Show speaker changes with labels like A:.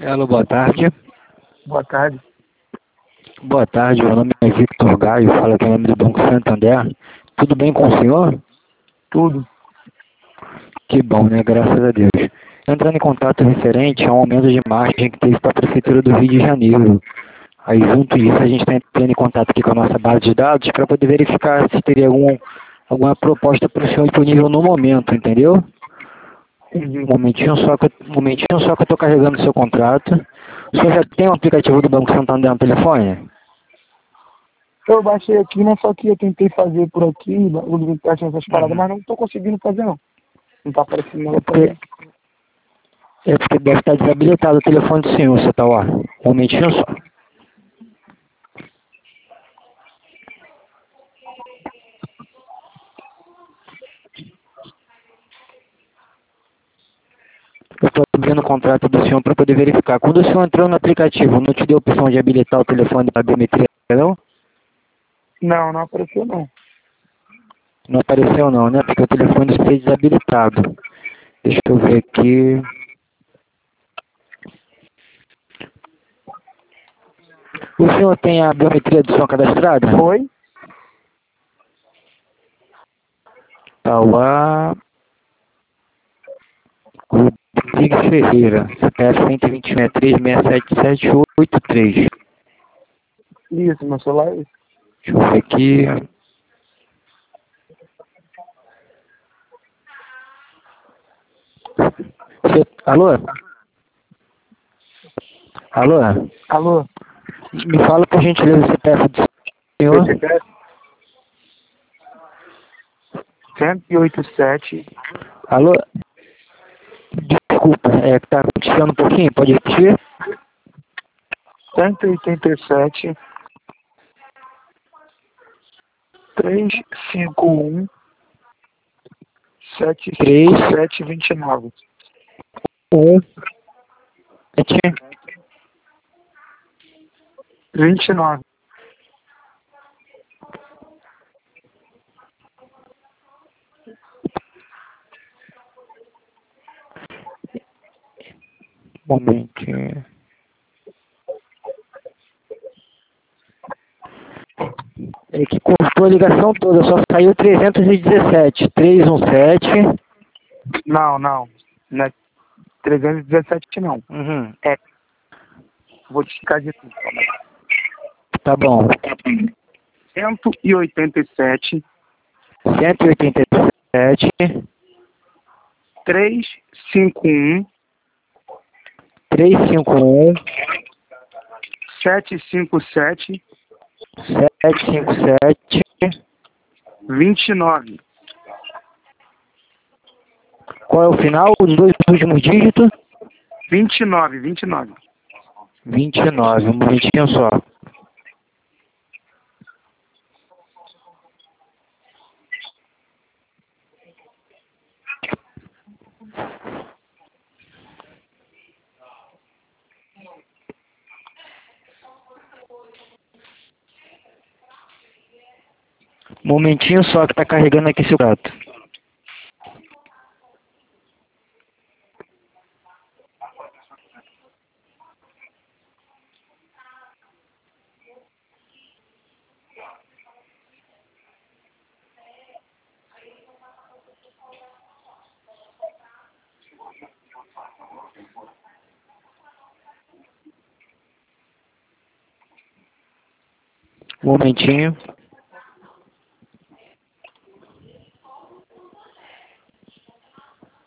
A: Alô, boa tarde.
B: Boa tarde.
A: Boa tarde, meu nome é Victor Gaio, fala aqui em nome do Banco Santander. Tudo bem com o senhor?
B: Tudo.
A: Que bom, né? Graças a Deus. Entrando em contato referente a um aumento de margem que teve para a Prefeitura do Rio de Janeiro. Aí, junto disso, a gente está entrando em contato aqui com a nossa base de dados para poder verificar se teria alguma proposta para o senhor disponível no momento, entendeu? Um momentinho só que eu estou carregando o seu contrato. O senhor já tem o aplicativo do Banco Santander no telefone?
B: Eu baixei aqui, né? Só que eu tentei fazer por aqui, o teste essas paradas, mas não estou conseguindo fazer, não. Não tá aparecendo nada pra mim.
A: É porque deve estar desabilitado o telefone do senhor, você tá lá. Um momentinho só. Eu estou abrindo o contrato do senhor para poder verificar. Quando o senhor entrou no aplicativo, não te deu a opção de habilitar o telefone para biometria, não?
B: Não, não apareceu, não.
A: Não apareceu não, né? Porque o telefone foi desabilitado. Deixa eu ver aqui. O senhor tem a biometria do senhor cadastrada?
B: Oi?
A: Tauá Rodrigues Ferreira, CPF 121.63.67783.
B: Isso, meu celular é esse.
A: Deixa eu ver aqui. Alô? Alô?
B: Alô?
A: Me fala por gentileza o CPF do senhor.
B: PCPS? 1087.
A: Alô? Desculpa, que tá acontecendo um pouquinho, pode repetir?
B: 187. 351. 7729.
A: 7.
B: 29.
A: Momentinho. É que cortou a ligação toda, só saiu 317. 317.
B: Não, não. Não é 317, não.
A: Uhum.
B: É. Vou te explicar de tudo.
A: Tá bom.
B: 187.
A: 187.
B: 351.
A: 351.
B: 757.
A: 757.
B: 29.
A: Qual é o final? Os dois últimos dígitos?
B: 29, 29.
A: 29. Um momentinho só. Momentinho só que tá carregando aqui seu gato. Momentinho.